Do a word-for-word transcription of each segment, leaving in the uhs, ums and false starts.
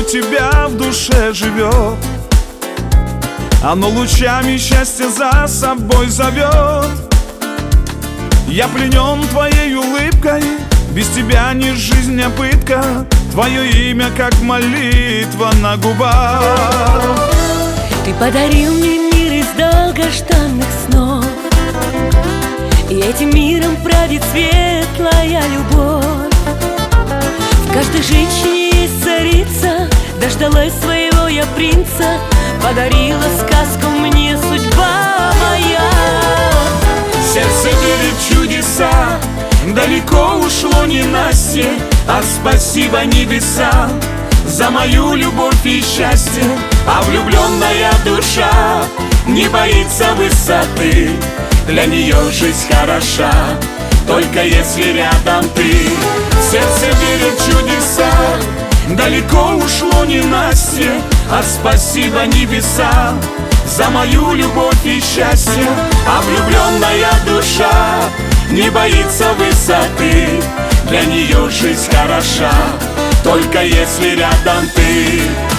тебя в душе живет. Оно лучами счастья за собой зовет. Я пленен твоей улыбкой, без тебя не жизнь, а пытка. Твое имя, как молитва на губах. Ты подарил мне мир из долгожданных снов, и этим миром правит светлая любовь. В каждой женщине есть царица, дождалась своего я принца. Подарила сказку мне судьба моя. Сердце верит в чудеса, далеко ушло ненастье. А спасибо небесам за мою любовь и счастье. А влюбленная душа не боится высоты. Для нее жизнь хороша, только если рядом ты. Сердце верит в чудеса, далеко ушло ненастье. А спасибо небесам за мою любовь и счастье. А влюбленная душа не боится высоты. Для нее жизнь хороша, только если рядом ты.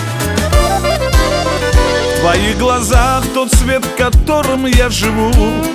В твоих глазах тот свет, в котором я живу.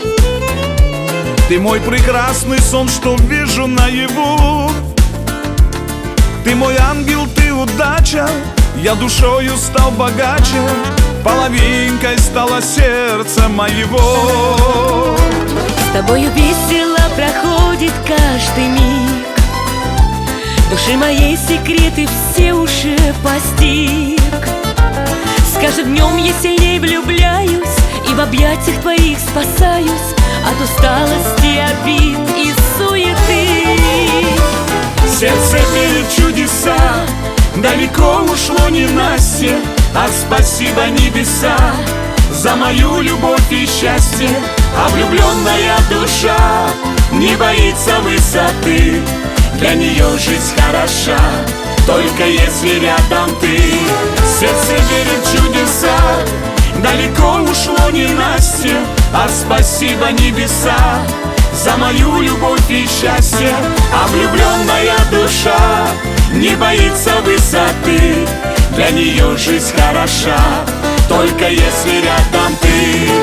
Ты мой прекрасный сон, что вижу наяву. Ты мой ангел, ты удача, я душою стал богаче. Половинкой стало сердце моего. С тобою весело проходит каждый миг. Души моей секреты все уже постиг. С каждым днем я сильней влюбляюсь, и в объятиях твоих спасаюсь от усталости, обид и суеты. Сердце верит в чудеса, далеко ушло ненастье. А спасибо небеса за мою любовь и счастье. А влюбленная душа не боится высоты. Для нее жизнь хороша, только если рядом ты. Сердце верит в чудеса, далеко ушло ненастье. А спасибо небеса за мою любовь и счастье. А влюбленная душа не боится высоты. Для нее жизнь хороша, только если рядом ты.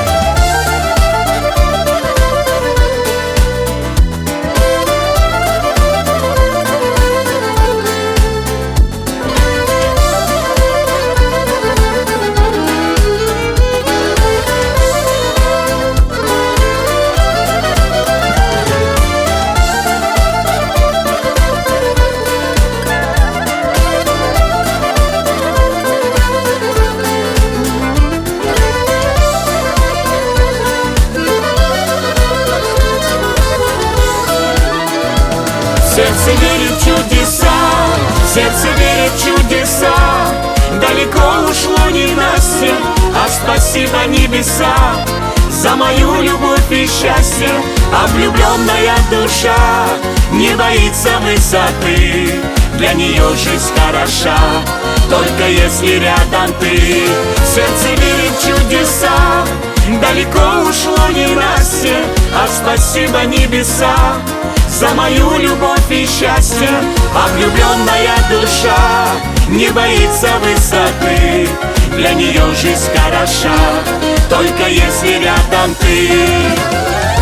Сердце верит в чудеса, сердце верит в чудеса. Далеко ушло ненастье, а спасибо небеса за мою любовь и счастье. А влюбленная душа не боится высоты. Для нее жизнь хороша, только если рядом ты. Сердце верит в чудеса, далеко ушло ненастье, а спасибо небеса за мою любовь и счастье. А влюбленная душа не боится высоты. Для нее жизнь хороша, только если рядом ты.